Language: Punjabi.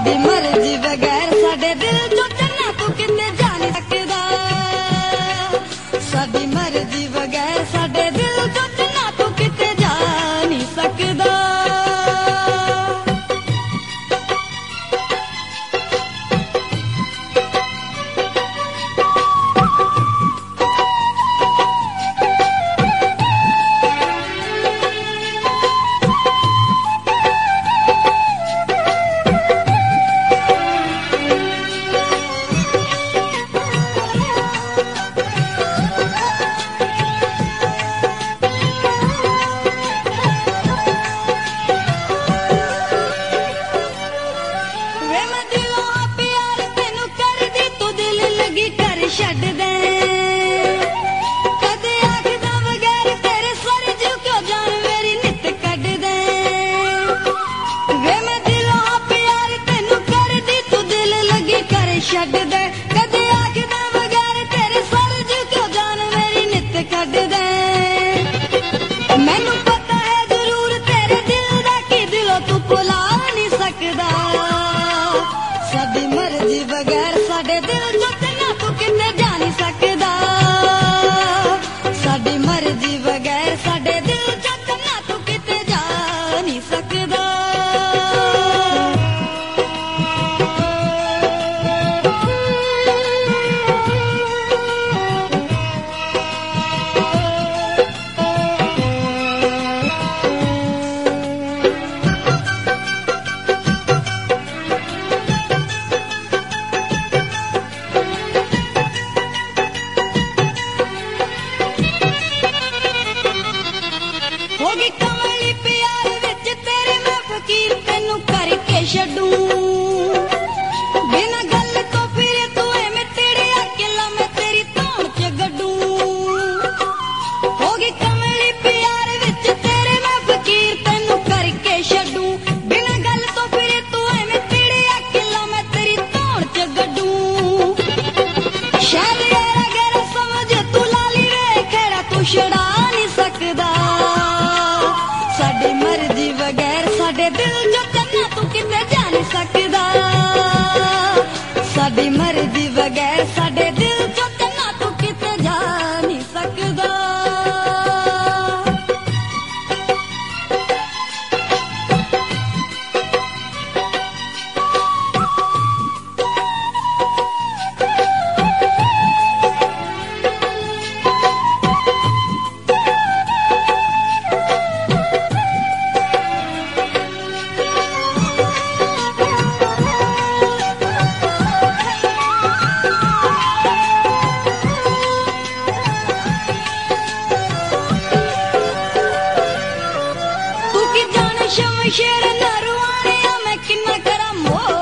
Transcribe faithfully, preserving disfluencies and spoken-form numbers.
ਸਾਡੀ ਮਰਜ਼ੀ ਬਗੈਰ ਸਾਡੇ ਦਿਲ ਚੋਂ ਚੰਨਾ ਤੂੰ ਕਿਤੇ ਜਾ ਨਹੀਂ ਸਕਦਾ। ਸਾਡੀ ਮਰਜ਼ੀ ਬਗੈਰ ਸਾਡੇ ਦਿਲ ਚੋਂ ਚੰਨਾ ਤੂੰ ਕਿਤੇ ਜਾ ਨਹੀਂ ਸਕਦਾ। ਛੱਡ ਦੇ ਕਦੇ ਆਖਦਾ ਬਗੈਰ ਤੇਰੇ ਸਰ ਜੂ ਕਿਉਂ ਜਾਨ ਮੇਰੀ ਨਿੱਤ ਕੱਢ ਦੇ। ਵੇ ਮੈਂ ਦਿਲੋਂ ਪਿਆਰ ਤੈਨੂੰ ਕਰਦੀ ਤੂੰ ਦਿਲ ਲੱਗੀ ਕਰ ਛੱਡ ਦੇ। ਕਦੇ ਆਖਦਾ ਬਗੈਰ ਤੇਰੇ ਸਰ ਜੂ ਕਿਉਂ ਜਾਨ ਮੇਰੀ ਨਿੱਤ ਕੱਢ ਦੇ। ਮੈਨੂੰ ਪਤਾ ਹੈ ਜ਼ਰੂਰ ਤੇਰੇ ਦਿਲ ਦਾ ਕੀ ਦਿਲੋਂ ਤੂੰ ਭੁਲਾ ਨਹੀਂ ਸਕਦਾ। ਸਾਡੀ ਮਰਜ਼ੀ ਬਗੈਰ ਸਾਡੇ ਦਿਲ ਚੋਂ ਚੰਨਾ ਤੂੰ ਕਿਤੇ ਜਾ ਨਹੀਂ ਸਕਦਾ। ਸਾਡੀ ਮਰਜ਼ੀ ਬਗੈਰ ਸਾਡੇ ਦਿਲ ਚੋਂ ਚੰਨਾ ਤੂੰ ਕਿਤੇ ਜਾ ਨਹੀਂ ਸਕਦਾ। ਹੋ ਗਈ ਕਮਲੀ ਪਿਆਰ ਵਿੱਚ ਤੇਰੇ ਮੈਂ ਫਕੀਰ ਤੈਨੂੰ ਕਰਕੇ ਛੱਡੂ। ਬਿਨਾਂ ਗੱਲ ਤੋਂ ਫਿਰ ਤੂੰ ਐਵੇਂ ਤੇੜਿਆ ਕਿਲਾ ਮੈਂ ਤੇਰੀ ਧੌਣ ਚ ਗੱਡੂ। ਹੋ ਗਈ ਕਮਲੀ ਪਿਆਰ ਵਿੱਚ ਤੇਰੇ ਮੈਂ ਫਕੀਰ ਤੈਨੂੰ ਕਰਕੇ ਛੱਡੂ। ਬਿਨਾਂ ਗੱਲ ਤੋਂ ਫਿਰ ਤੂੰ ਐਵੇਂ ਤੇੜਿਆ ਕਿਲਾ ਮੈਂ ਤੇਰੀ ਧੌਣ ਚ ਗੱਡੂ। ਸ਼ਾਇਦ ਯਾਰਾ ਗੈਰ ਸਮਝ ਤੂੰ ਲਾਲੀ ਵੇ ਖੈੜਾ ਤੂੰ ਛੜਾ ਨਹੀਂ ਸਕਦਾ। ਸਾਡੀ ਮਰਜ਼ੀ ਬਗੈਰ ਸਾਡੇ ਦਿਲ ਚੋਂ ਚੰਨਾ ਤੂੰ ਕਿਤੇ ਜਾ ਨਹੀਂ ਸਕਦਾ। ਸਾਡੀ ਮਰਜ਼ੀ ਬਗੈਰ ਸਾਡੇ ਦਿਲ ਚੋਂ ਚੰਨਾ ਤੂੰ ਕਿਤੇ ਜਾ ਨਹੀਂ ਸਕਦਾ। ਸ਼ਮਸ਼ੇਰ ਨਰਵਾਣਿਆ ਮੈਂ ਕਿੰਨਾ ਕਰਾਂ ਮੋਹ।